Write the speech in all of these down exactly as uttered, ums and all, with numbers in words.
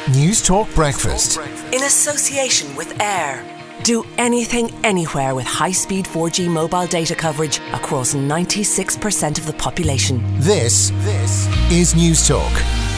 News Talk Breakfast. In association with Air. Do anything, anywhere with high-speed four G mobile data coverage across ninety-six percent of the population. This, this is News Talk.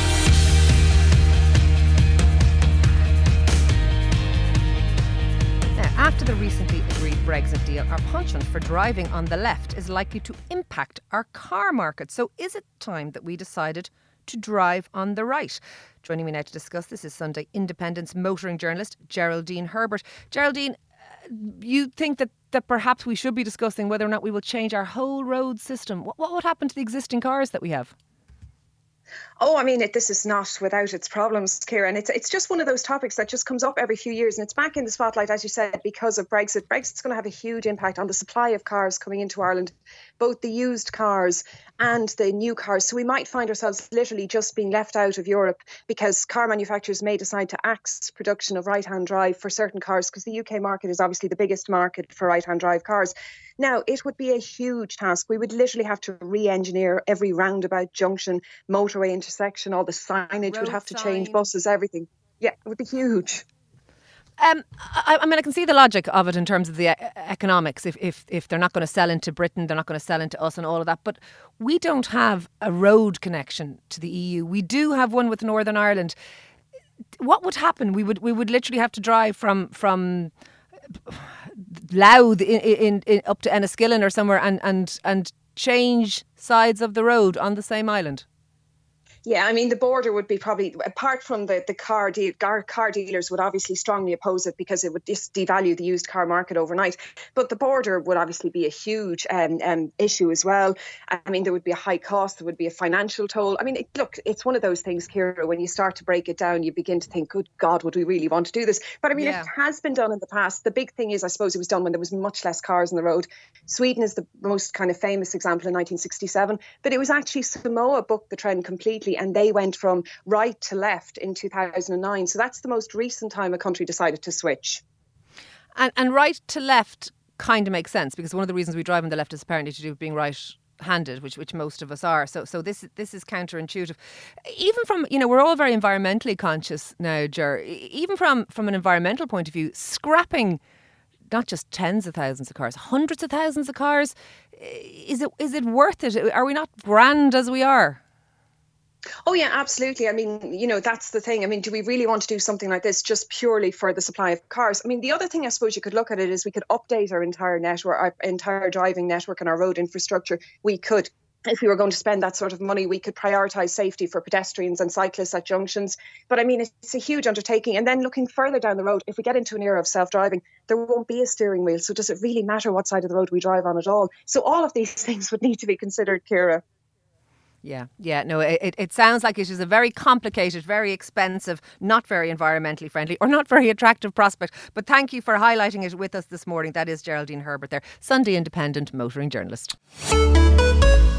Now, after the recently agreed Brexit deal, our penchant for driving on the left is likely to impact our car market. So is it time that we decided to drive on the right? Joining me now to discuss this is Sunday Independent's motoring journalist Geraldine Herbert. Geraldine, uh, you think that, that perhaps we should be discussing whether or not we will change our whole road system. What, what would happen to the existing cars that we have? Oh, I mean, it, this is not without its problems, Ciara. And it's it's just one of those topics that just comes up every few years. And it's back in the spotlight, as you said, because of Brexit. Brexit's going to have a huge impact on the supply of cars coming into Ireland, both the used cars and the new cars. So we might find ourselves literally just being left out of Europe because car manufacturers may decide to axe production of right-hand drive for certain cars, because the U K market is obviously the biggest market for right-hand drive cars. Now, it would be a huge task. We would literally have to re-engineer every roundabout, junction, motorway intersection, all the signage Road would have to sign. change, buses, everything. Yeah, it would be huge. Um, I, I mean, I can see the logic of it in terms of the e- economics. If, if if they're not going to sell into Britain, they're not going to sell into us and all of that. But we don't have a road connection to the E U. We do have one with Northern Ireland. What would happen? We would we would literally have to drive from from Louth in, in, in up to Enniskillen or somewhere and, and and change sides of the road on the same island. Yeah, I mean, the border would be probably, apart from the, the car, de- car car dealers would obviously strongly oppose it because it would just devalue the used car market overnight. But the border would obviously be a huge um, um, issue as well. I mean, there would be a high cost, there would be a financial toll. I mean, it, look, it's one of those things, Ciara, when you start to break it down, you begin to think, good God, would we really want to do this? But I mean, Yeah. it has been done in the past. The big thing is, I suppose it was done when there was much less cars on the road. Sweden is the most kind of famous example in nineteen sixty-seven. But it was actually Samoa bucked the trend completely, and they went from right to left in two thousand nine. So that's the most recent time a country decided to switch. And and right to left kind of makes sense, because one of the reasons we drive on the left is apparently to do with being right-handed, which which most of us are. So so this this is counterintuitive. Even from, you know, we're all very environmentally conscious now, Ger. Even from from an environmental point of view, scrapping not just tens of thousands of cars, hundreds of thousands of cars, is it is it worth it? Are we not grand as we are? Oh, yeah, absolutely. I mean, you know, that's the thing. I mean, do we really want to do something like this just purely for the supply of cars? I mean, the other thing I suppose you could look at it is we could update our entire network, our entire driving network and our road infrastructure. We could. If we were going to spend that sort of money, we could prioritise safety for pedestrians and cyclists at junctions. But I mean, it's a huge undertaking. And then looking further down the road, if we get into an era of self-driving, there won't be a steering wheel. So does it really matter what side of the road we drive on at all? So all of these things would need to be considered, Ciara. Yeah, yeah, no, it, it sounds like it is a very complicated, very expensive, not very environmentally friendly or not very attractive prospect. But thank you for highlighting it with us this morning. That is Geraldine Herbert there, Sunday Independent motoring journalist.